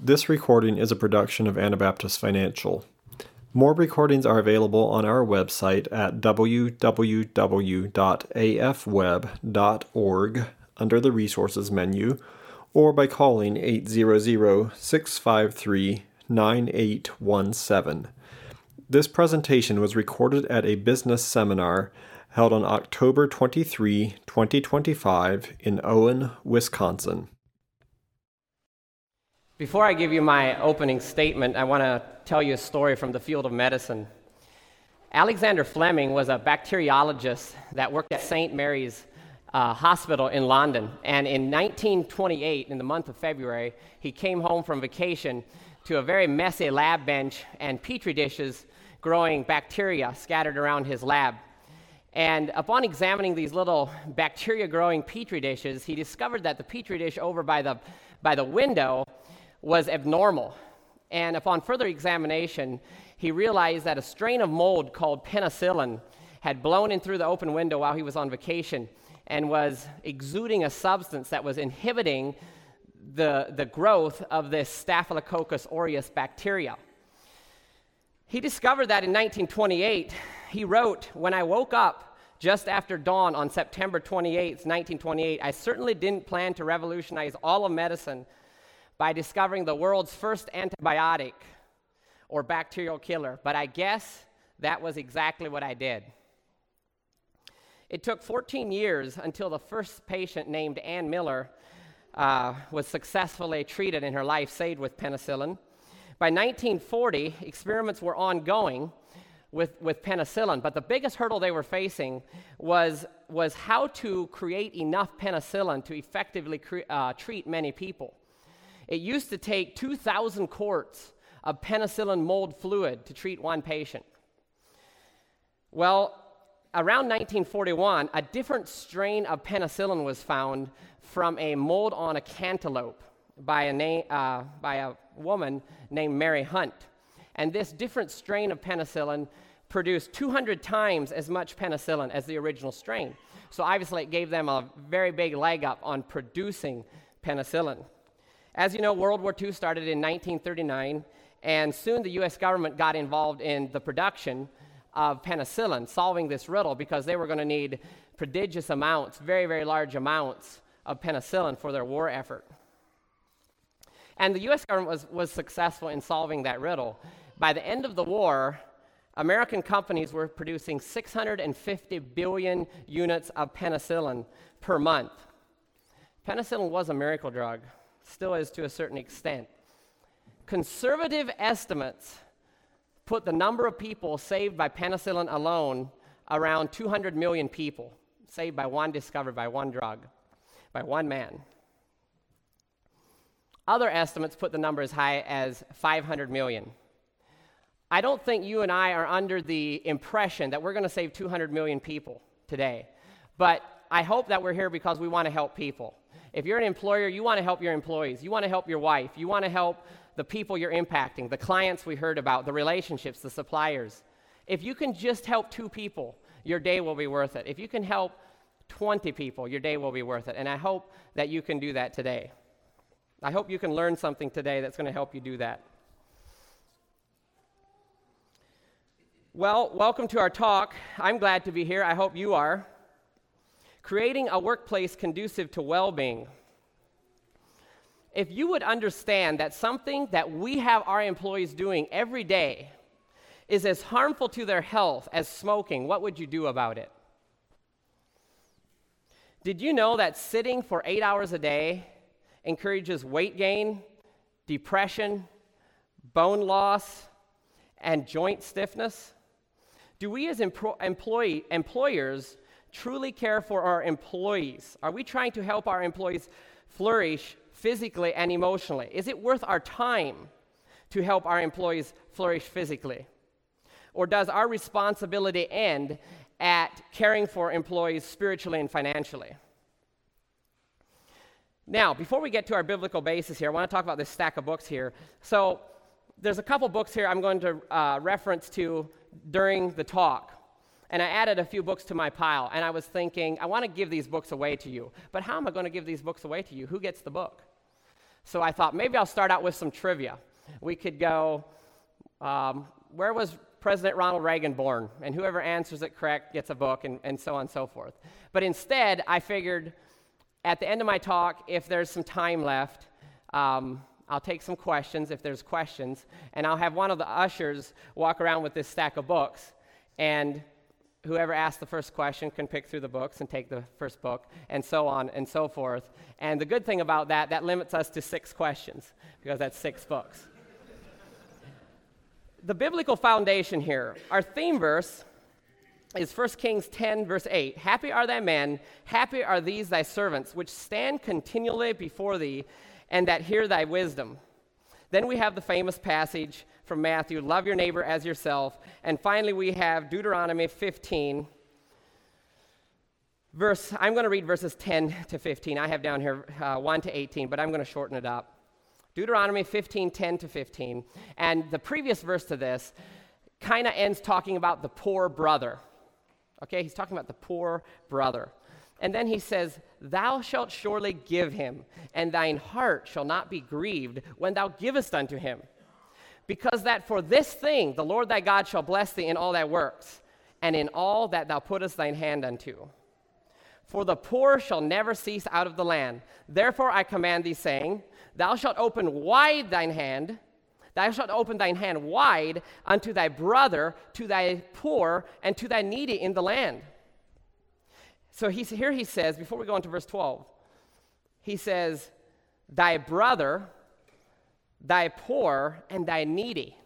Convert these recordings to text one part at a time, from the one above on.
This recording is a production of Anabaptist Financial. More recordings are available on our website at www.afweb.org under the Resources menu, or by calling 800-653-9817. This presentation was recorded at a business seminar held on October 23, 2025 in Owen, Wisconsin. Before I give you my opening statement, I want to tell you a story from the field of medicine. Alexander Fleming was a bacteriologist that worked at St. Mary's Hospital in London. And in 1928, in the month of February, he came home from vacation to a very messy lab bench and petri dishes growing bacteria scattered around his lab. And upon examining these little bacteria-growing petri dishes, he discovered that the petri dish over by the window was abnormal. And upon further examination, he realized that a strain of mold called penicillin had blown in through the open window while he was on vacation and was exuding a substance that was inhibiting the growth of this Staphylococcus aureus bacteria. He discovered that in 1928. He wrote, "When I woke up just after dawn on September 28, 1928, I certainly didn't plan to revolutionize all of medicine by discovering the world's first antibiotic or bacterial killer, but I guess that was exactly what I did." It took 14 years until the first patient named Ann Miller was successfully treated and her life saved with penicillin. By 1940, experiments were ongoing with penicillin, but the biggest hurdle they were facing was how to create enough penicillin to effectively treat many people. It used to take 2,000 quarts of penicillin mold fluid to treat one patient. Well, around 1941, a different strain of penicillin was found from a mold on a cantaloupe by a woman named Mary Hunt. And this different strain of penicillin produced 200 times as much penicillin as the original strain. So obviously it gave them a very big leg up on producing penicillin. As you know, World War II started in 1939, and soon the U.S. government got involved in the production of penicillin, solving this riddle because they were going to need prodigious amounts, very, very large amounts of penicillin for their war effort. And the U.S. government was successful in solving that riddle. By the end of the war, American companies were producing 650 billion units of penicillin per month. Penicillin was a miracle drug. Still is to a certain extent. Conservative estimates put the number of people saved by penicillin alone around 200 million people, saved by one, discovered by one drug, by one man. Other estimates put the number as high as 500 million. I don't think you and I are under the impression that we're going to save 200 million people today, but I hope that we're here because we want to help people. If you're an employer, you want to help your employees. You want to help your wife. You want to help the people you're impacting, the clients we heard about, the relationships, the suppliers. If you can just help 2 people, your day will be worth it. If you can help 20 people, your day will be worth it. And I hope that you can do that today. I hope you can learn something today that's going to help you do that. Well, welcome to our talk. I'm glad to be here. I hope you are. Creating a workplace conducive to well-being. If you would understand that something that we have our employees doing every day is as harmful to their health as smoking, what would you do about it? Did you know that sitting for 8 hours a day encourages weight gain, depression, bone loss, and joint stiffness? Do we as employers truly care for our employees? Are we trying to help our employees flourish physically and emotionally? Is it worth our time to help our employees flourish physically? Or does our responsibility end at caring for employees spiritually and financially? Now, before we get to our biblical basis here, I want to talk about this stack of books here. So there's a couple books here I'm going to reference to during the talk. And I added a few books to my pile, and I was thinking, I want to give these books away to you. But how am I going to give these books away to you? Who gets the book? So I thought maybe I'll start out with some trivia. We could go, where was President Ronald Reagan born? And whoever answers it correct gets a book, and so on and so forth. But instead, I figured at the end of my talk, if there's some time left, I'll take some questions if there's questions, and I'll have one of the ushers walk around with this stack of books, and whoever asks the first question can pick through the books and take the first book, and so on and so forth. And the good thing about that limits us to 6 questions, because that's 6 books. The biblical foundation here, our theme verse is 1 Kings 10, verse 8. Happy are thy men, happy are these thy servants, which stand continually before thee, and that hear thy wisdom. Then we have the famous passage from Matthew, love your neighbor as yourself. And finally, we have Deuteronomy 15, I'm going to read verses 10 to 15. I have down here 1 to 18, but I'm going to shorten it up. Deuteronomy 15, 10 to 15. And the previous verse to this kind of ends talking about the poor brother. Okay, he's talking about the poor brother. And then he says, thou shalt surely give him, and thine heart shall not be grieved when thou givest unto him. Because that for this thing the Lord thy God shall bless thee in all thy works, and in all that thou puttest thine hand unto. For the poor shall never cease out of the land. Therefore I command thee, saying, thou shalt open thine hand wide unto thy brother, to thy poor, and to thy needy in the land. So here he says, before we go into verse 12, he says, thy brother, thy poor, and thy needy.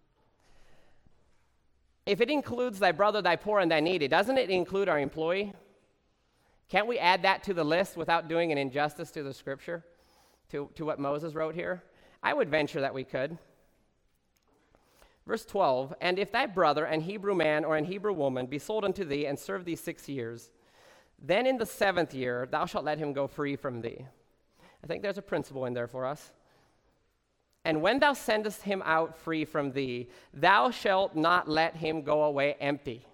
If it includes thy brother, thy poor, and thy needy, doesn't it include our employee? Can't we add that to the list without doing an injustice to the scripture, to what Moses wrote here? I would venture that we could. Verse 12, and if thy brother, an Hebrew man or an Hebrew woman, be sold unto thee and serve thee 6 years, then in the 7th year thou shalt let him go free from thee. I think there's a principle in there for us. And when thou sendest him out free from thee, thou shalt not let him go away empty.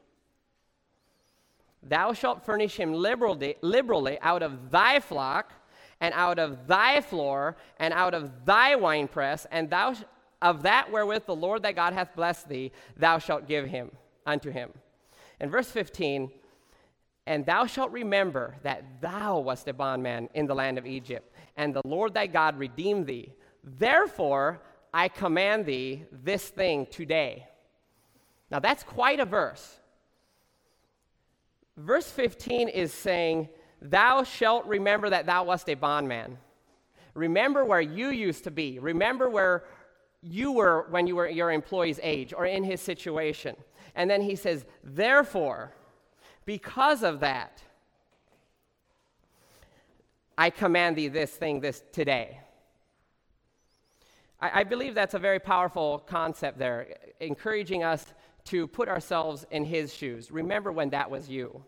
Thou shalt furnish him liberally out of thy flock, and out of thy floor, and out of thy winepress, and thou of that wherewith the Lord thy God hath blessed thee, thou shalt give him unto him. In verse 15, and thou shalt remember that thou wast a bondman in the land of Egypt, and the Lord thy God redeemed thee. Therefore, I command thee this thing today. Now, that's quite a verse. Verse 15 is saying, thou shalt remember that thou wast a bondman. Remember where you used to be. Remember where you were when you were your employee's age or in his situation. And then he says, therefore, because of that, I command thee this thing today. I believe that's a very powerful concept there, encouraging us to put ourselves in his shoes. Remember when that was you.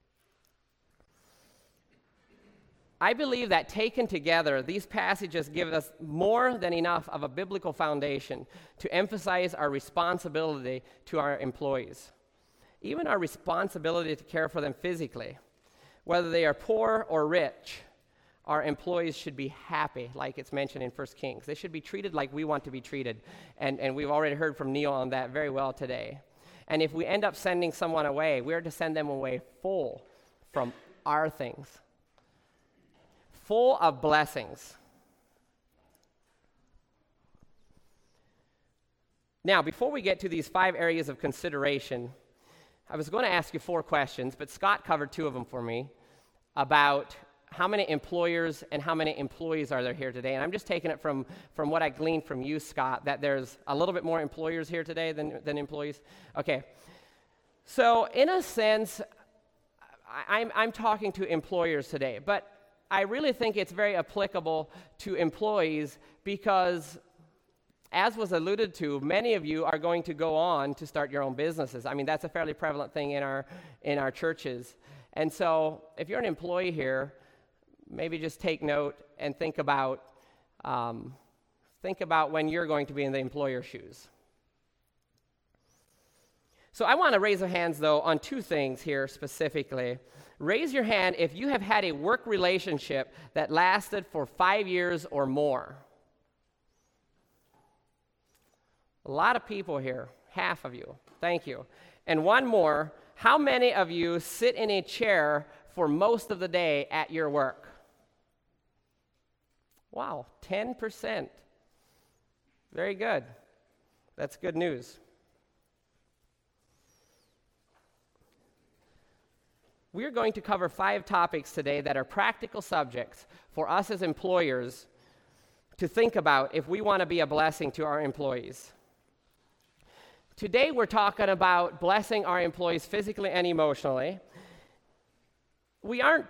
I believe that taken together, these passages give us more than enough of a biblical foundation to emphasize our responsibility to our employees, even our responsibility to care for them physically. Whether they are poor or rich, our employees should be happy, like it's mentioned in 1 Kings. They should be treated like we want to be treated, and we've already heard from Neil on that very well today. And if we end up sending someone away, we're to send them away full from our things, full of blessings. Now, before we get to these 5 areas of consideration, I was going to ask you 4 questions, but Scott covered 2 of them for me about how many employers and how many employees are there here today. And I'm just taking it from what I gleaned from you, Scott, that there's a little bit more employers here today than employees. Okay. So in a sense, I'm talking to employers today, but I really think it's very applicable to employees because, as was alluded to, many of you are going to go on to start your own businesses. I mean, that's a fairly prevalent thing in our churches. And so if you're an employee here, maybe just take note and think about when you're going to be in the employer's shoes. So I want to raise our hands, though, on 2 things here specifically. Raise your hand if you have had a work relationship that lasted for 5 years or more. A lot of people here, half of you. Thank you. And one more, how many of you sit in a chair for most of the day at your work? Wow, 10%. Very good. That's good news. We're going to cover 5 topics today that are practical subjects for us as employers to think about if we want to be a blessing to our employees. Today we're talking about blessing our employees physically and emotionally. We aren't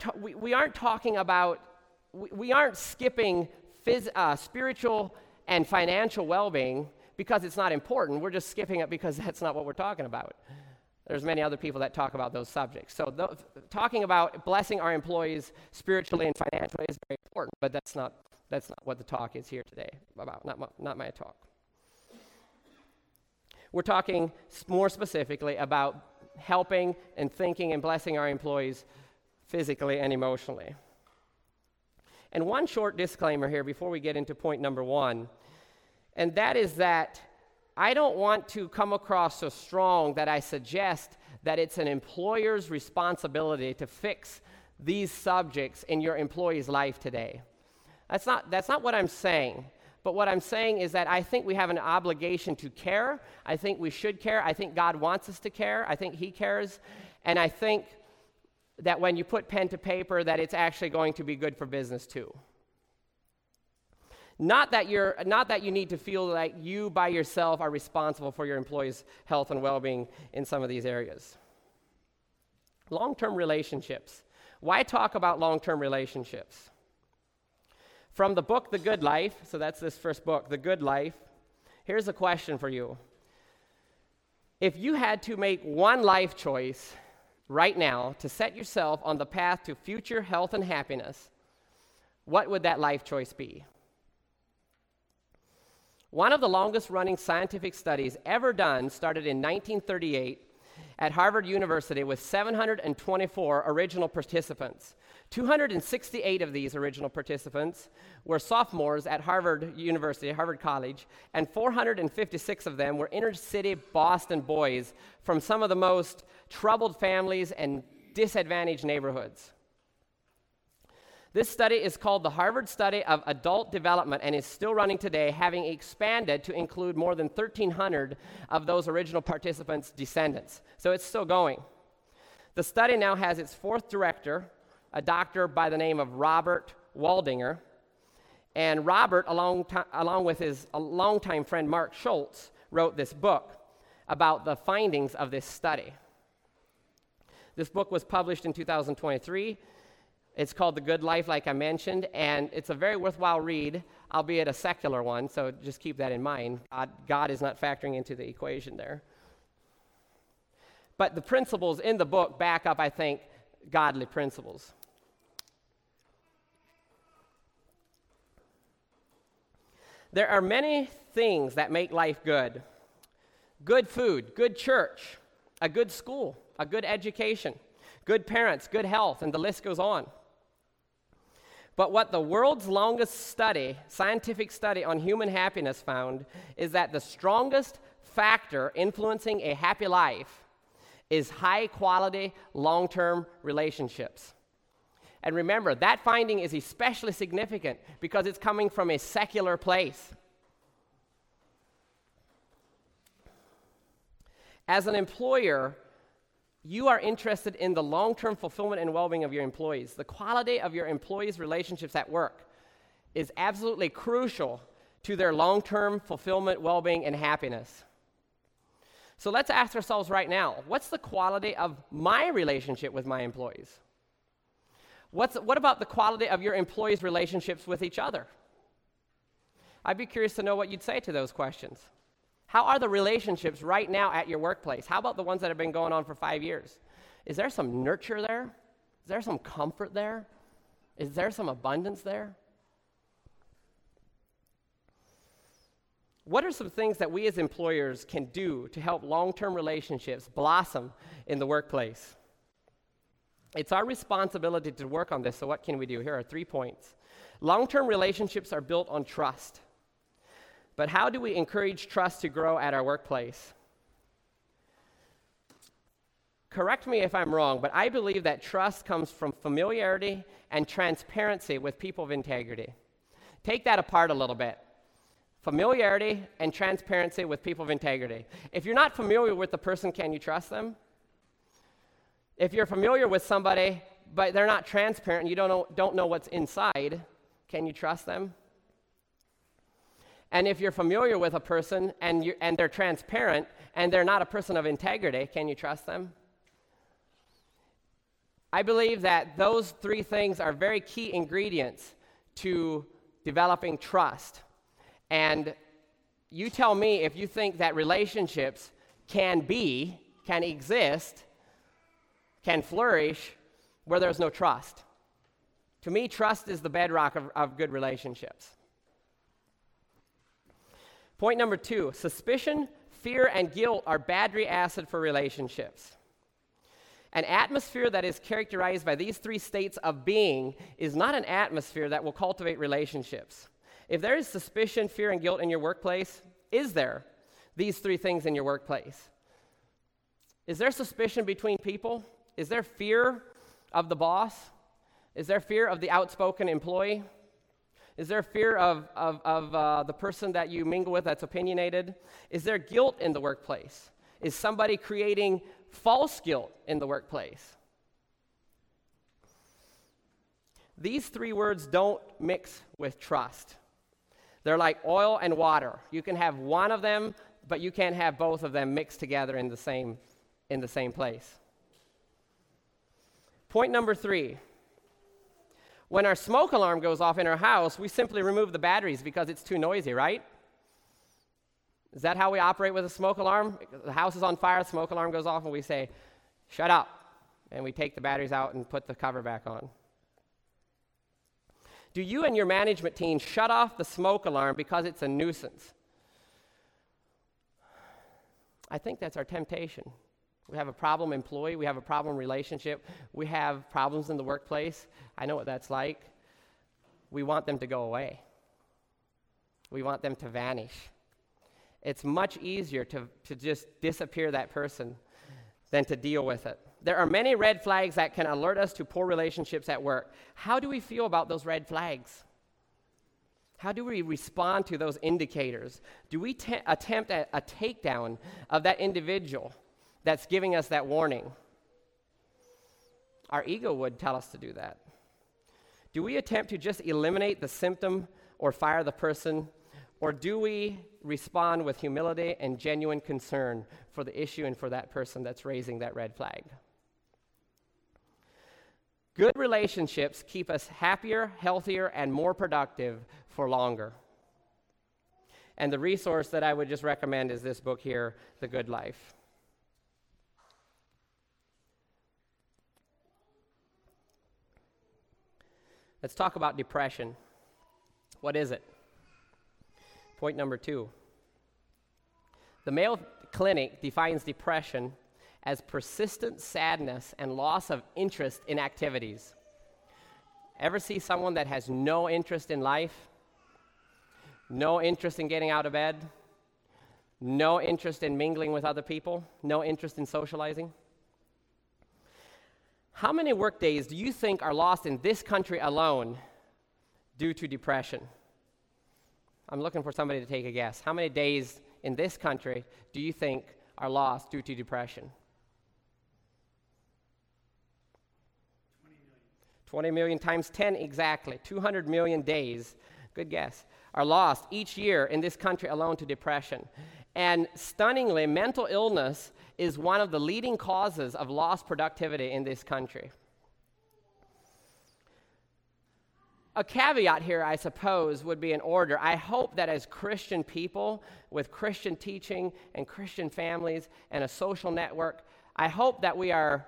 skipping spiritual and financial well-being because it's not important. We're just skipping it because that's not what we're talking about. There's many other people that talk about those subjects. So talking about blessing our employees spiritually and financially is very important, but that's not what the talk is here today about, not my talk. We're talking more specifically about helping and thinking and blessing our employees physically and emotionally. And one short disclaimer here before we get into point number 1, and that is that I don't want to come across so strong that I suggest that it's an employer's responsibility to fix these subjects in your employee's life today. That's not what I'm saying. But what I'm saying is that I think we have an obligation to care. I think we should care. I think God wants us to care. I think He cares. And I think that when you put pen to paper, that it's actually going to be good for business too. Not that you need to feel like you by yourself are responsible for your employees' health and well-being in some of these areas. Long-term relationships. Why talk about long-term relationships? From the book, The Good Life, so that's this first book, The Good Life, here's a question for you. If you had to make one life choice right now to set yourself on the path to future health and happiness, what would that life choice be? One of the longest-running scientific studies ever done started in 1938 at Harvard University with 724 original participants. 268 of these original participants were sophomores at Harvard University, Harvard College, and 456 of them were inner-city Boston boys from some of the most troubled families and disadvantaged neighborhoods. This study is called the Harvard Study of Adult Development and is still running today, having expanded to include more than 1,300 of those original participants' descendants. So it's still going. The study now has its 4th director, a doctor by the name of Robert Waldinger. And Robert, along with his longtime friend Mark Schultz, wrote this book about the findings of this study. This book was published in 2023. It's called The Good Life, like I mentioned, and it's a very worthwhile read, albeit a secular one, so just keep that in mind. God is not factoring into the equation there. But the principles in the book back up, I think, godly principles. There are many things that make life good. Good food, good church, a good school, a good education, good parents, good health, and the list goes on. But what the world's longest scientific study on human happiness found is that the strongest factor influencing a happy life is high-quality, long-term relationships. And remember, that finding is especially significant because it's coming from a secular place. As an employer, you are interested in the long-term fulfillment and well-being of your employees. The quality of your employees' relationships at work is absolutely crucial to their long-term fulfillment, well-being, and happiness. So let's ask ourselves right now, what's the quality of my relationship with my employees? What about the quality of your employees' relationships with each other? I'd be curious to know what you'd say to those questions. How are the relationships right now at your workplace? How about the ones that have been going on for 5 years? Is there some nurture there? Is there some comfort there? Is there some abundance there? What are some things that we as employers can do to help long-term relationships blossom in the workplace? It's our responsibility to work on this, so what can we do? Here are 3 points. Long-term relationships are built on trust. But how do we encourage trust to grow at our workplace? Correct me if I'm wrong, but I believe that trust comes from familiarity and transparency with people of integrity. Take that apart a little bit. Familiarity and transparency with people of integrity. If you're not familiar with the person, can you trust them? If you're familiar with somebody, but they're not transparent, you don't know what's inside, can you trust them? And if you're familiar with a person and they're transparent and they're not a person of integrity, can you trust them? I believe that those three things are very key ingredients to developing trust. And you tell me if you think that relationships can exist, can flourish where there's no trust. To me, trust is the bedrock of good relationships. Point number 2, suspicion, fear, and guilt are battery acid for relationships. An atmosphere that is characterized by these three states of being is not an atmosphere that will cultivate relationships. If there is suspicion, fear, and guilt in your workplace, is there these three things in your workplace? Is there suspicion between people? Is there fear of the boss? Is there fear of the outspoken employee? Is there fear of the person that you mingle with that's opinionated? Is there guilt in the workplace? Is somebody creating false guilt in the workplace? These three words don't mix with trust. They're like oil and water. You can have one of them, but you can't have both of them mixed together in the same place. Point number 3. When our smoke alarm goes off in our house, we simply remove the batteries because it's too noisy, right? Is that how we operate with a smoke alarm? The house is on fire, the smoke alarm goes off, and we say, shut up. And we take the batteries out and put the cover back on. Do you and your management team shut off the smoke alarm because it's a nuisance? I think that's our temptation. We have a problem employee, we have a problem relationship, we have problems in the workplace. I know what that's like. We want them to go away. We want them to vanish. It's much easier to just disappear that person than to deal with it. There are many red flags that can alert us to poor relationships at work. How do we feel about those red flags? How do we respond to those indicators? Do we attempt a takedown of that individual that's giving us that warning? Our ego would tell us to do that. Do we attempt to just eliminate the symptom or fire the person? Or do we respond with humility and genuine concern for the issue and for that person that's raising that red flag? Good relationships keep us happier, healthier, and more productive for longer. And the resource that I would just recommend is this book here, The Good Life. Let's talk about depression. What is it? Point number 2. The Mayo Clinic defines depression as persistent sadness and loss of interest in activities. Ever see someone that has no interest in life? No interest in getting out of bed? No interest in mingling with other people? No interest in socializing? How many work days do you think are lost in this country alone due to depression? I'm looking for somebody to take a guess. How many days in this country do you think are lost due to depression? 20 million times 10 exactly. 200 million days, good guess, are lost each year in this country alone to depression. And stunningly, mental illness is one of the leading causes of lost productivity in this country. A caveat here, I suppose, would be in order. I hope that as Christian people with Christian teaching and Christian families and a social network, I hope that we are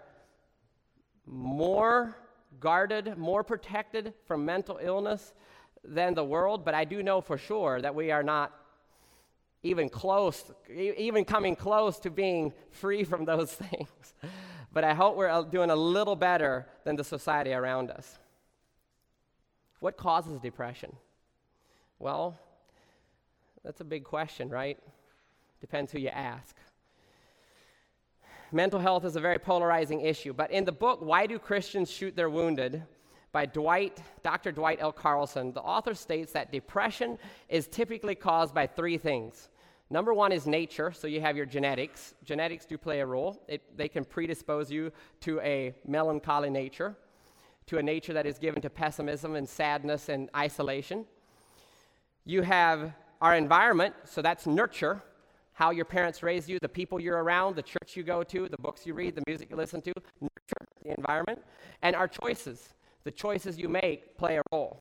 more guarded, more protected from mental illness than the world, but I do know for sure that we are not even coming close to being free from those things. But I hope we're doing a little better than the society around us. What causes depression? Well, That's a big question, right? Depends who you ask. Mental health is a very polarizing issue, but in the book, Why Do Christians Shoot Their Wounded, by Dr. Dwight L. Carlson, the author states that depression is typically caused by three things. Number one is nature, so you have your genetics. Genetics do play a role. They can predispose you to a melancholy nature, to a nature that is given to pessimism and sadness and isolation. You have our environment, so that's nurture, how your parents raised you, the people you're around, the church you go to, the books you read, the music you listen to, nurture, the environment. And our choices, the choices you make play a role.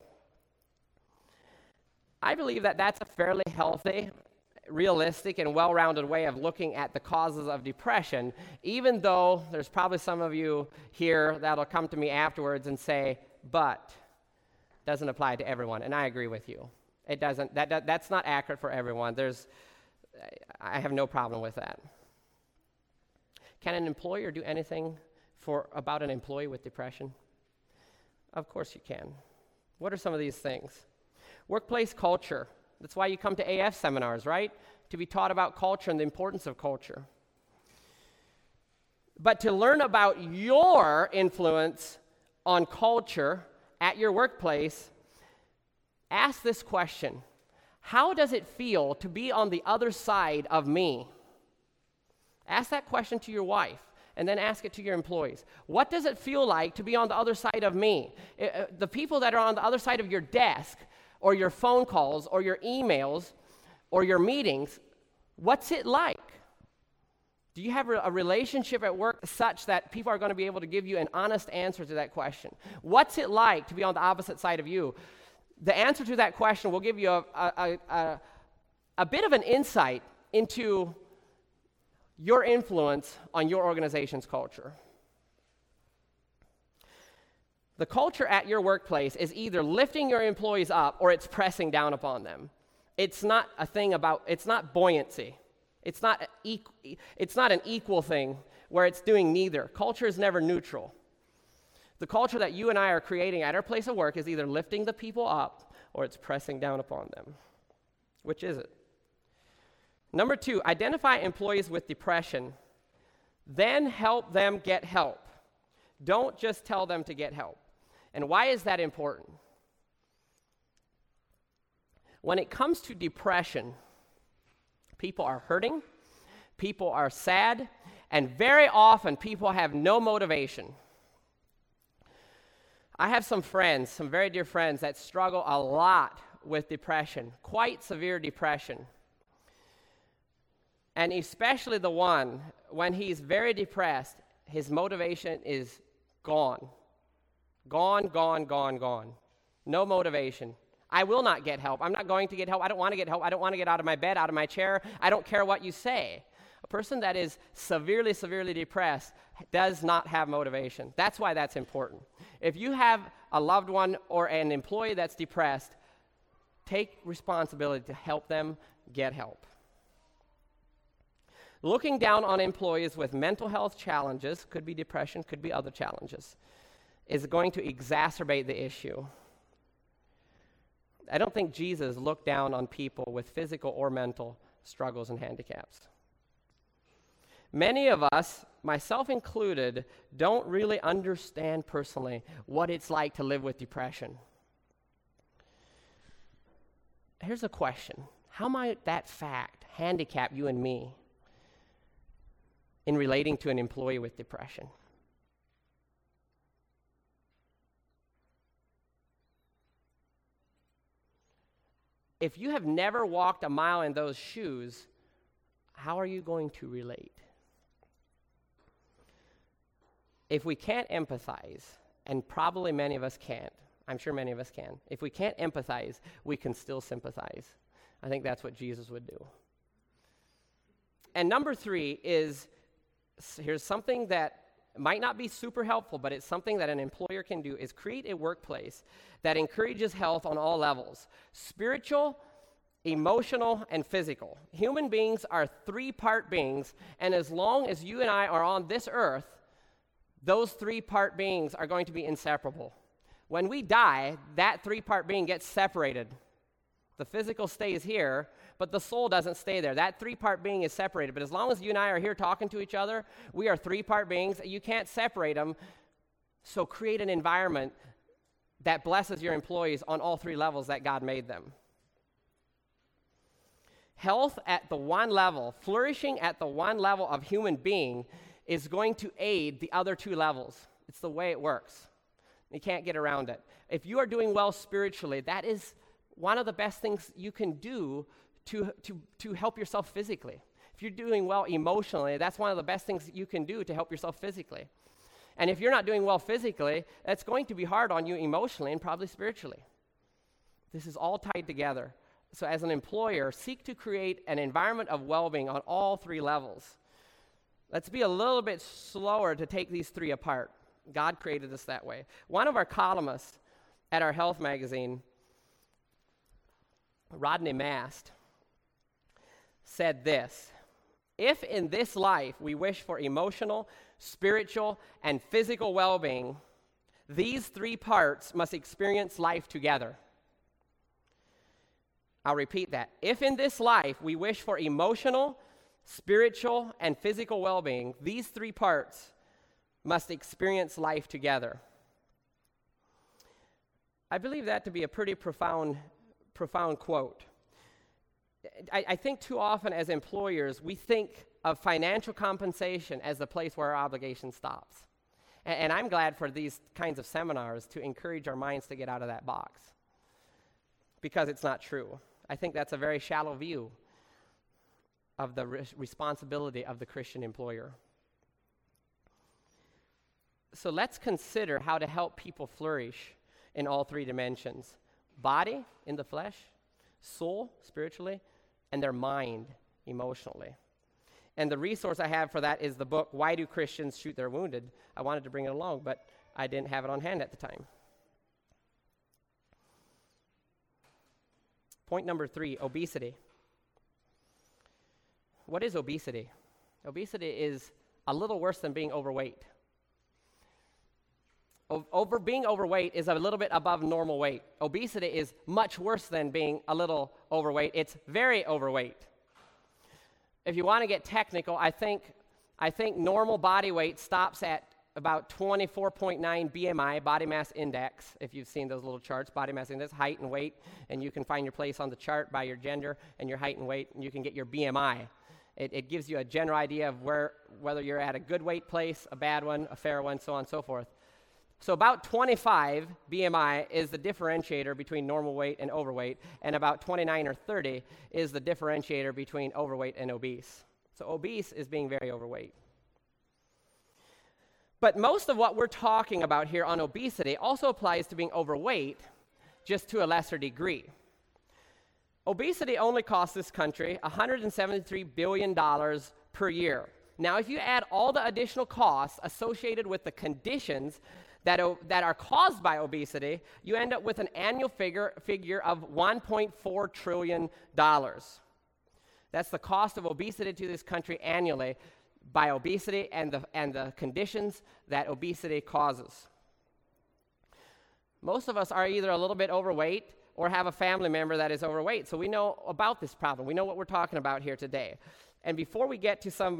I believe that that's a fairly healthy, realistic, and well-rounded way of looking at the causes of depression, even though there's probably some of you here that'll come to me afterwards and say, but doesn't apply to everyone, and I agree with you. It doesn't. That's not accurate for everyone. I have no problem with that. Can an employer do anything about an employee with depression? Of course you can. What are some of these things? Workplace culture. That's why you come to AF seminars, right? To be taught about culture and the importance of culture. But to learn about your influence on culture at your workplace, ask this question. How does it feel to be on the other side of me? Ask that question to your wife, and then ask it to your employees. What does it feel like to be on the other side of me? The people that are on the other side of your desk, or your phone calls, or your emails, or your meetings, what's it like? Do you have a relationship at work such that people are going to be able to give you an honest answer to that question? What's it like to be on the opposite side of you? The answer to that question will give you a bit of an insight into your influence on your organization's culture. The culture at your workplace is either lifting your employees up or it's pressing down upon them. It's not buoyancy. It's not an equal thing where it's doing neither. Culture is never neutral. The culture that you and I are creating at our place of work is either lifting the people up or it's pressing down upon them. Which is it? Number 2, identify employees with depression. Then help them get help. Don't just tell them to get help. And why is that important? When it comes to depression, people are hurting, people are sad, and very often people have no motivation. I have some friends, some very dear friends, that struggle a lot with depression, quite severe depression. And especially the one, when he's very depressed, his motivation is gone. Gone, gone, gone, gone. No motivation. I will not get help. I'm not going to get help. I don't want to get help. I don't want to get out of my bed, out of my chair. I don't care what you say. A person that is severely, severely depressed does not have motivation. That's why that's important. If you have a loved one or an employee that's depressed, take responsibility to help them get help. Looking down on employees with mental health challenges, could be depression, could be other challenges, is going to exacerbate the issue. I don't think Jesus looked down on people with physical or mental struggles and handicaps. Many of us, myself included, don't really understand personally what it's like to live with depression. Here's a question. How might that fact handicap you and me in relating to an employee with depression? If you have never walked a mile in those shoes, how are you going to relate? If we can't empathize, and probably many of us can't, I'm sure many of us can. If we can't empathize, we can still sympathize. I think that's what Jesus would do. And number 3 is, here's something that might not be super helpful, but it's something that an employer can do, is create a workplace that encourages health on all levels: spiritual, emotional, and physical. Human beings are 3-part beings, and as long as you and I are on this earth, those 3-part beings are going to be inseparable. When we die, that 3-part being gets separated. The physical stays here, but the soul doesn't stay there. That three-part being is separated. But as long as you and I are here talking to each other, we are three-part beings. You can't separate them. So create an environment that blesses your employees on all three levels that God made them. Health at the one level, flourishing at the one level of human being is going to aid the other two levels. It's the way it works. You can't get around it. If you are doing well spiritually, that is one of the best things you can do to help yourself physically. If you're doing well emotionally, that's one of the best things you can do to help yourself physically. And if you're not doing well physically, that's going to be hard on you emotionally and probably spiritually. This is all tied together. So as an employer, seek to create an environment of well-being on all three levels. Let's be a little bit slower to take these three apart. God created us that way. One of our columnists at our health magazine, Rodney Mast, said this: if in this life we wish for emotional, spiritual, and physical well-being, these three parts must experience life together. I'll repeat that. If in this life we wish for emotional, spiritual, and physical well-being, these three parts must experience life together. I believe that to be a pretty profound quote. I think too often as employers, we think of financial compensation as the place where our obligation stops. And I'm glad for these kinds of seminars to encourage our minds to get out of that box, because it's not true. I think that's a very shallow view of the responsibility of the Christian employer. So let's consider how to help people flourish in all three dimensions: body, in the flesh; soul, spiritually; and their mind, emotionally. And the resource I have for that is the book, Why Do Christians Shoot Their Wounded? I wanted to bring it along, but I didn't have it on hand at the time. Point number 3, obesity. What is obesity? Obesity is a little worse than being overweight. Being overweight is a little bit above normal weight. Obesity is much worse than being a little overweight. It's very overweight. If you want to get technical, I think normal body weight stops at about 24.9 BMI, body mass index. If you've seen those little charts, body mass index, height and weight, and you can find your place on the chart by your gender and your height and weight, and you can get your BMI. It gives you a general idea of whether you're at a good weight place, a bad one, a fair one, so on and so forth. So about 25 BMI is the differentiator between normal weight and overweight, and about 29 or 30 is the differentiator between overweight and obese. So obese is being very overweight. But most of what we're talking about here on obesity also applies to being overweight, just to a lesser degree. Obesity only costs this country $173 billion per year. Now, if you add all the additional costs associated with the conditions that are caused by obesity, you end up with an annual figure of $1.4 trillion. That's the cost of obesity to this country annually by obesity and the conditions that obesity causes. Most of us are either a little bit overweight or have a family member that is overweight, so we know about this problem. We know what we're talking about here today. And before we get to some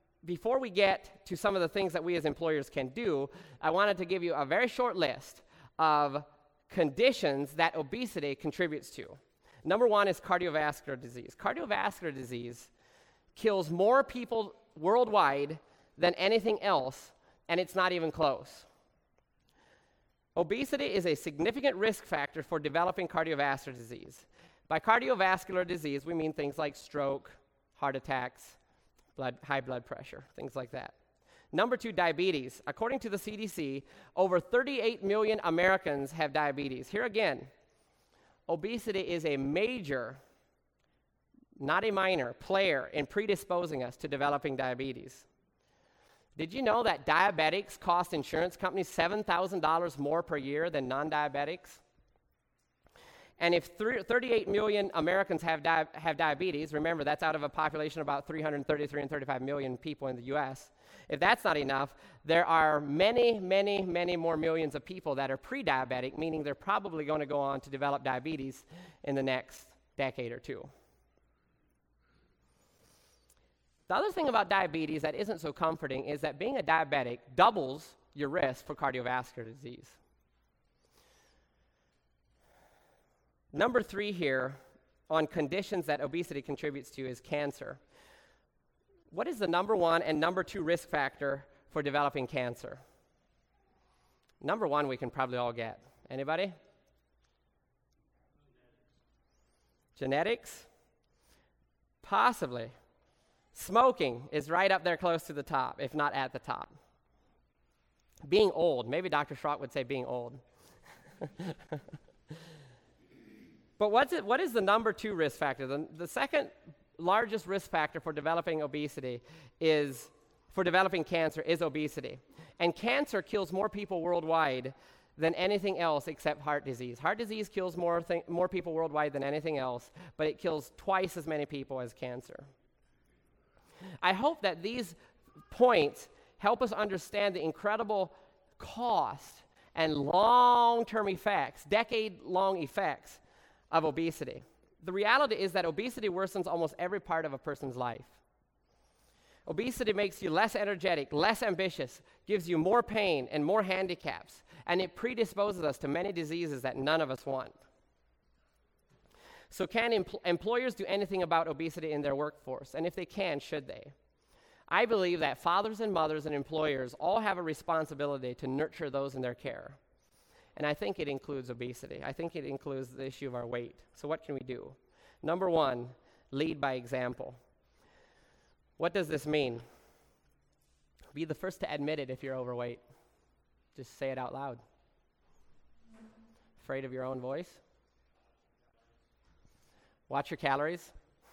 of the things that we as employers can do, I wanted to give you a very short list of conditions that obesity contributes to. Number 1 is cardiovascular disease. Cardiovascular disease kills more people worldwide than anything else, and it's not even close. Obesity is a significant risk factor for developing cardiovascular disease. By cardiovascular disease, we mean things like stroke, heart attacks, high blood pressure, things like that. Number 2, diabetes. According to the CDC, over 38 million Americans have diabetes. Here again, obesity is a major, not a minor, player in predisposing us to developing diabetes. Did you know that diabetics cost insurance companies $7,000 more per year than non-diabetics? And if 38 million Americans have diabetes, remember that's out of a population of about 333 and 35 million people in the U.S. If that's not enough, there are many, many, many more millions of people that are pre-diabetic, meaning they're probably going to go on to develop diabetes in the next decade or two. The other thing about diabetes that isn't so comforting is that being a diabetic doubles your risk for cardiovascular disease. Number 3 here on conditions that obesity contributes to is cancer. What is the number 1 and number 2 risk factor for developing cancer? Number 1 we can probably all get. Anybody? Genetics? Possibly. Smoking is right up there close to the top, if not at the top. Being old. Maybe Dr. Schrock would say being old. But what is the number 2 risk factor? The second largest risk factor for developing cancer is obesity. And cancer kills more people worldwide than anything else except heart disease. Heart disease kills more people worldwide than anything else, but it kills twice as many people as cancer. I hope that these points help us understand the incredible cost and long-term effects, decade-long effects of obesity. The reality is that obesity worsens almost every part of a person's life. Obesity makes you less energetic, less ambitious, gives you more pain and more handicaps, and it predisposes us to many diseases that none of us want. So can employers do anything about obesity in their workforce? And if they can, should they? I believe that fathers and mothers and employers all have a responsibility to nurture those in their care. And I think it includes obesity. I think it includes the issue of our weight. So what can we do? Number 1, lead by example. What does this mean? Be the first to admit it if you're overweight. Just say it out loud. Afraid of your own voice? Watch your calories?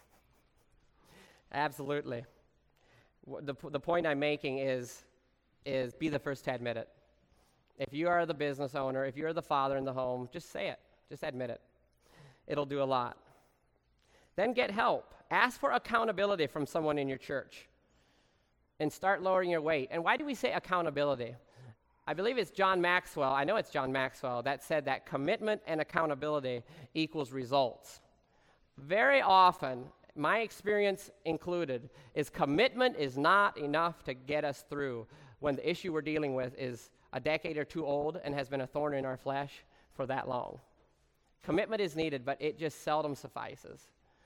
Absolutely. The point I'm making is be the first to admit it. If you are the business owner, if you're the father in the home, just say it. Just admit it. It'll do a lot. Then get help. Ask for accountability from someone in your church and start lowering your weight. And why do we say accountability? I believe it's John Maxwell, I know it's John Maxwell, that said that commitment and accountability equals results. Very often, my experience included, is commitment is not enough to get us through when the issue we're dealing with is a decade or 2 old and has been a thorn in our flesh for that long. Commitment is needed, but it just seldom suffices.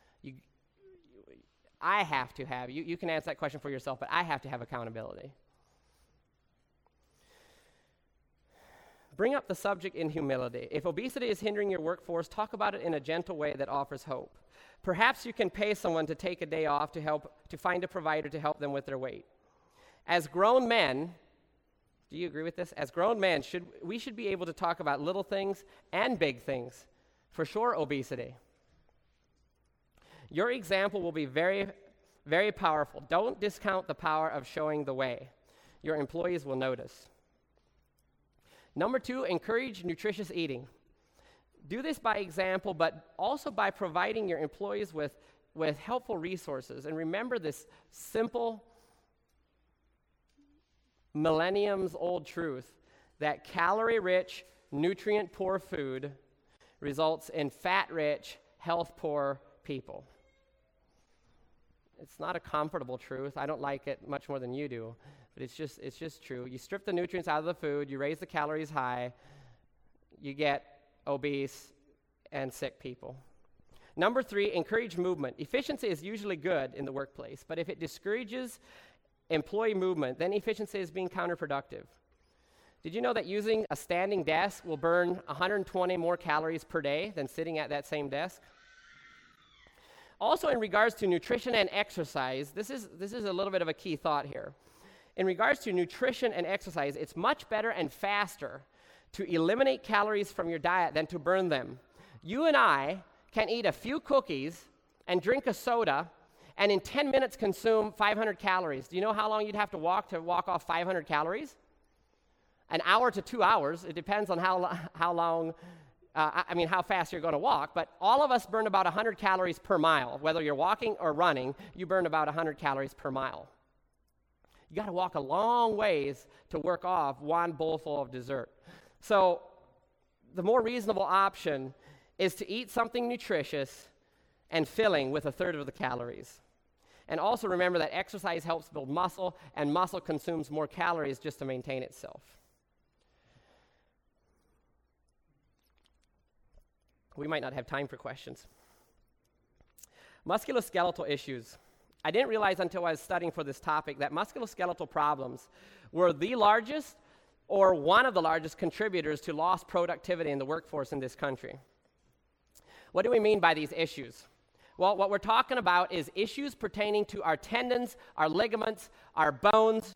I have to have, you can answer that question for yourself, but I have to have accountability. Bring up the subject in humility. If obesity is hindering your workforce, talk about it in a gentle way that offers hope. Perhaps you can pay someone to take a day off to find a provider to help them with their weight. As grown men, do you agree with this? As grown men, we should be able to talk about little things and big things. For sure, obesity. Your example will be very, very powerful. Don't discount the power of showing the way. Your employees will notice. Number 2, encourage nutritious eating. Do this by example, but also by providing your employees with helpful resources. And remember this simple, millenniums-old truth that calorie-rich, nutrient-poor food results in fat-rich, health-poor people. It's not a comfortable truth. I don't like it much more than you do, but it's just true. You strip the nutrients out of the food, you raise the calories high, you get obese and sick people. Number 3, encourage movement. Efficiency is usually good in the workplace, but if it discourages employee movement, then efficiency is being counterproductive. Did you know that using a standing desk will burn 120 more calories per day than sitting at that same desk? Also, in regards to nutrition and exercise, this is a little bit of a key thought here. In regards to nutrition and exercise, it's much better and faster to eliminate calories from your diet than to burn them. You and I can eat a few cookies and drink a soda and in 10 minutes consume 500 calories. Do you know how long you'd have to walk off 500 calories? An hour to 2 hours. It depends on how fast you're going to walk, but all of us burn about 100 calories per mile. Whether you're walking or running, you burn about 100 calories per mile. You got to walk a long ways to work off one bowlful of dessert. So the more reasonable option is to eat something nutritious and filling with 1/3 of the calories. And also remember that exercise helps build muscle, and muscle consumes more calories just to maintain itself. We might not have time for questions. Musculoskeletal issues. I didn't realize until I was studying for this topic that musculoskeletal problems were the largest or one of the largest contributors to lost productivity in the workforce in this country. What do we mean by these issues? Well, what we're talking about is issues pertaining to our tendons, our ligaments, our bones,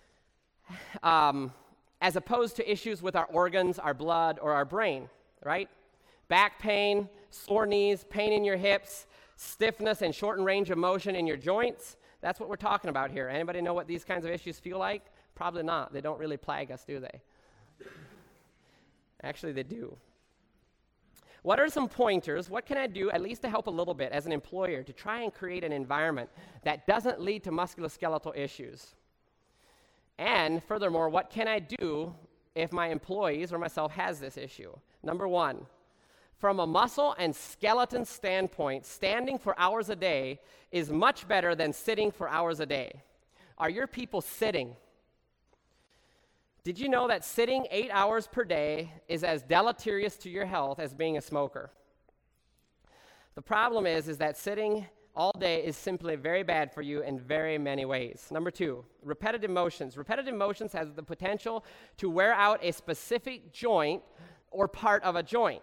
as opposed to issues with our organs, our blood, or our brain, right? Back pain, sore knees, pain in your hips, stiffness and shortened range of motion in your joints. That's what we're talking about here. Anybody know what these kinds of issues feel like? Probably not. They don't really plague us, do they? Actually, they do. What are some pointers? What can I do, at least to help a little bit as an employer, to try and create an environment that doesn't lead to musculoskeletal issues? And furthermore, what can I do if my employees or myself has this issue? Number one, from a muscle and skeleton standpoint, standing for hours a day is much better than sitting for hours a day. Are your people sitting? Did you know that sitting 8 hours per day is as deleterious to your health as being a smoker? The problem is that sitting all day is simply very bad for you in very many ways. Number two, repetitive motions. Repetitive motions has the potential to wear out a specific joint or part of a joint.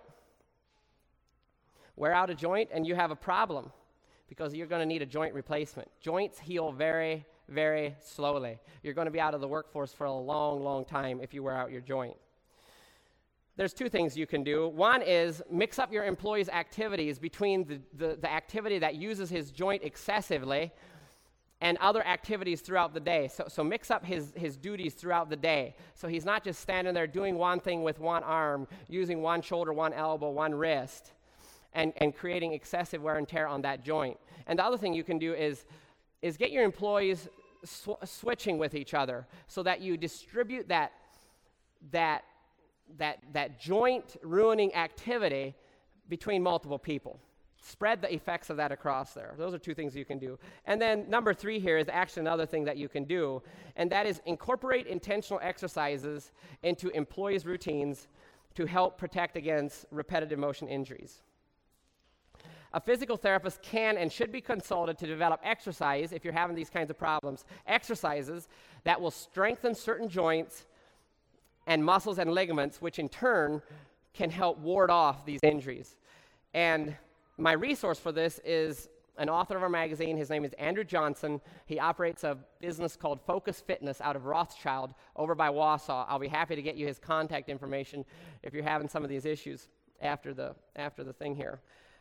Wear out a joint and you have a problem because you're going to need a joint replacement. Joints heal very, very slowly. You're going to be out of the workforce for a long, long time if you wear out your joint. There's two things you can do. One is mix up your employee's activities between the activity that uses his joint excessively and other activities throughout the day. So mix up his duties throughout the day. So he's not just standing there doing one thing with one arm, using one shoulder, one elbow, one wrist, and creating excessive wear and tear on that joint. And the other thing you can do is get your employees switching with each other so that you distribute that joint ruining activity between multiple people. Spread the effects of that across there. Those are two things you can do. And then number three here is actually another thing that you can do, and that is incorporate intentional exercises into employees' routines to help protect against repetitive motion injuries. A physical therapist can and should be consulted to develop exercise, if you're having these kinds of problems, exercises that will strengthen certain joints and muscles and ligaments, which in turn can help ward off these injuries. And my resource for this is an author of our magazine. His name is Andrew Johnson. He operates a business called Focus Fitness out of Rothschild over by Wausau. I'll be happy to get you his contact information if you're having some of these issues after the thing here.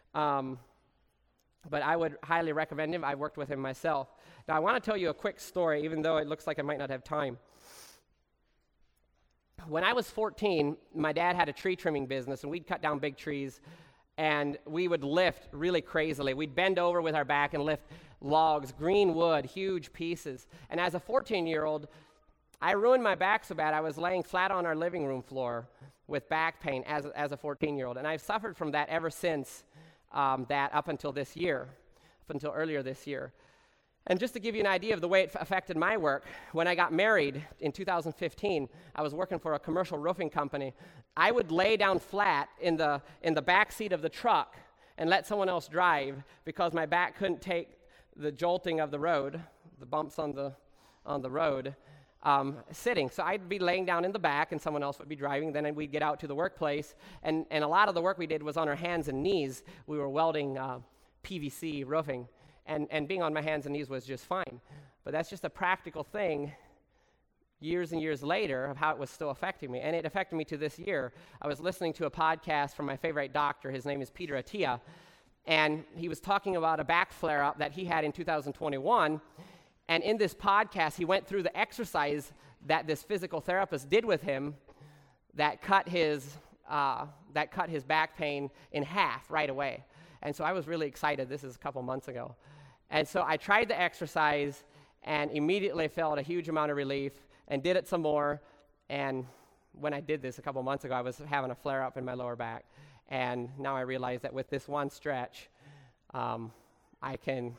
But I would highly recommend him. I worked with him myself. Now, I want to tell you a quick story, even though it looks like I might not have time. When I was 14, my dad had a tree trimming business, and we'd cut down big trees, and we would lift really crazily. We'd bend over with our back and lift logs, green wood, huge pieces. And as a 14-year-old, I ruined my back so bad I was laying flat on our living room floor with back pain as a 14-year-old. And I've suffered from that ever since that up until this year, up until earlier this year. And just to give you an idea of the way it affected my work, when I got married in 2015, I was working for a commercial roofing company. I would lay down flat in the back seat of the truck and let someone else drive because my back couldn't take the jolting of the road, the bumps on the road, sitting. So I'd be laying down in the back and someone else would be driving. Then we'd get out to the workplace. And a lot of the work we did was on our hands and knees. We were welding PVC roofing. And being on my hands and knees was just fine. But that's just a practical thing years and years later of how it was still affecting me. And it affected me to this year. I was listening to a podcast from my favorite doctor. His name is Peter Attia. And he was talking about a back flare-up that he had in 2021. And in this podcast, he went through the exercise that this physical therapist did with him that cut his back pain in half right away. And so I was really excited. This is a couple months ago. And so I tried the exercise and immediately felt a huge amount of relief and did it some more. And when I did this a couple months ago, I was having a flare-up in my lower back. And now I realize that with this one stretch, I can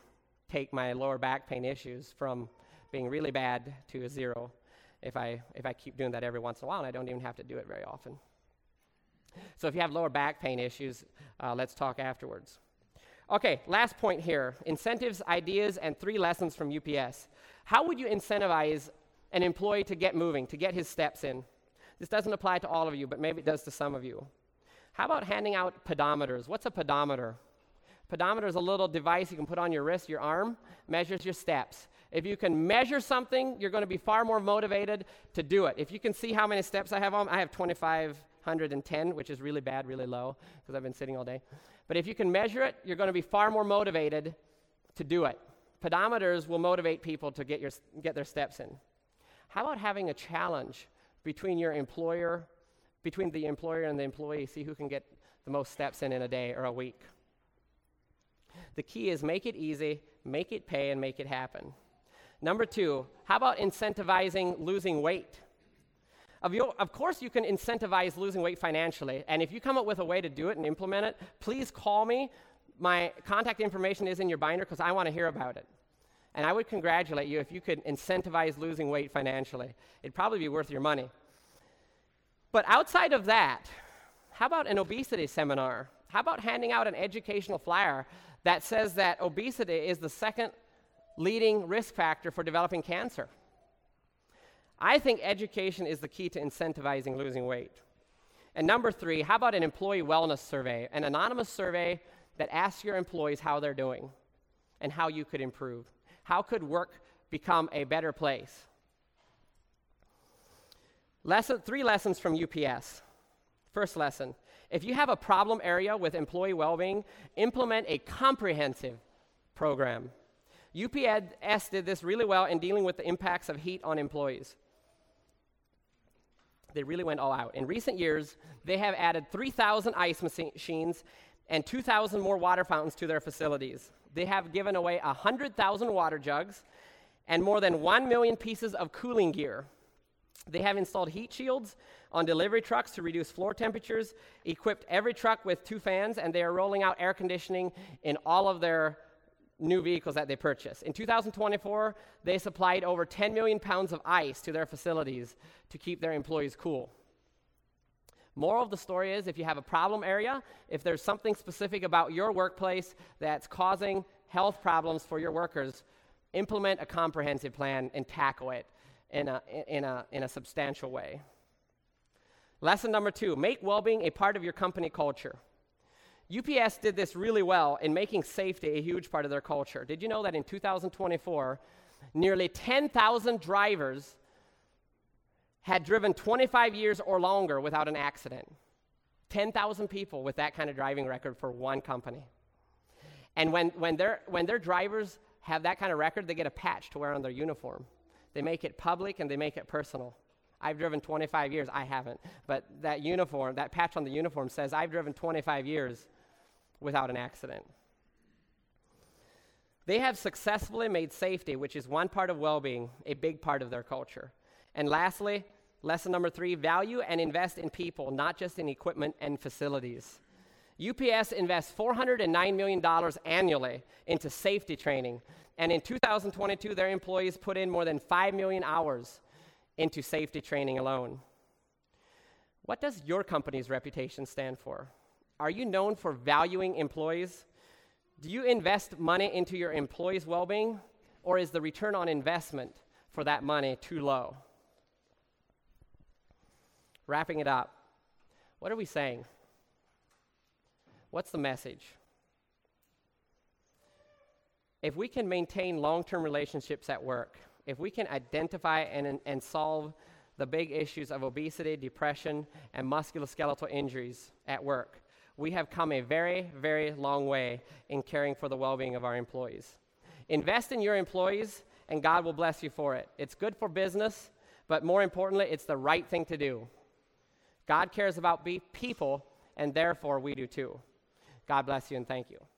take my lower back pain issues from being really bad to a zero if I keep doing that every once in a while, and I don't even have to do it very often. So if you have lower back pain issues, let's talk afterwards. Okay, last point here. Incentives, ideas, and 3 lessons from UPS. How would you incentivize an employee to get moving, to get his steps in? This doesn't apply to all of you, but maybe it does to some of you. How about handing out pedometers? What's a pedometer? Pedometer is a little device you can put on your wrist, your arm, measures your steps. If you can measure something, you're going to be far more motivated to do it. If you can see how many steps I have on, I have 2,510, which is really bad, really low, because I've been sitting all day. But if you can measure it, you're going to be far more motivated to do it. Pedometers will motivate people to get their steps in. How about having a challenge between the employer and the employee, see who can get the most steps in a day or a week? The key is make it easy, make it pay, and make it happen. Number 2, how about incentivizing losing weight? Of course, you can incentivize losing weight financially, and if you come up with a way to do it and implement it, please call me. My contact information is in your binder because I want to hear about it. And I would congratulate you if you could incentivize losing weight financially. It'd probably be worth your money. But outside of that, how about an obesity seminar? How about handing out an educational flyer that says that obesity is the second leading risk factor for developing cancer? I think education is the key to incentivizing losing weight. And number 3, how about an employee wellness survey, an anonymous survey that asks your employees how they're doing and how you could improve. How could work become a better place? 3 lessons from UPS. First lesson, if you have a problem area with employee well-being, implement a comprehensive program. UPS did this really well in dealing with the impacts of heat on employees. They really went all out. In recent years, they have added 3,000 ice machines and 2,000 more water fountains to their facilities. They have given away 100,000 water jugs and more than 1 million pieces of cooling gear. They have installed heat shields on delivery trucks to reduce floor temperatures, equipped every truck with 2 fans, and they are rolling out air conditioning in all of their new vehicles that they purchase. In 2024, they supplied over 10 million pounds of ice to their facilities to keep their employees cool. Moral of the story is, if you have a problem area, if there's something specific about your workplace that's causing health problems for your workers, implement a comprehensive plan and tackle it in a substantial way. Lesson number 2, make well-being a part of your company culture. UPS did this really well in making safety a huge part of their culture. Did you know that in 2024, nearly 10,000 drivers had driven 25 years or longer without an accident? 10,000 people with that kind of driving record for one company. And when their drivers have that kind of record, they get a patch to wear on their uniform. They make it public and they make it personal. I've driven 25 years. I haven't. But that uniform, that patch on the uniform says, I've driven 25 years without an accident. They have successfully made safety, which is one part of well-being, a big part of their culture. And lastly, lesson number 3, value and invest in people, not just in equipment and facilities. UPS invests $409 million annually into safety training. And in 2022, their employees put in more than 5 million hours into safety training alone. What does your company's reputation stand for? Are you known for valuing employees? Do you invest money into your employees' well-being, or is the return on investment for that money too low? Wrapping it up, what are we saying? What's the message? If we can maintain long-term relationships at work, if we can identify and solve the big issues of obesity, depression, and musculoskeletal injuries at work, we have come a very, very long way in caring for the well-being of our employees. Invest in your employees, and God will bless you for it. It's good for business, but more importantly, it's the right thing to do. God cares about people, and therefore we do too. God bless you, and thank you.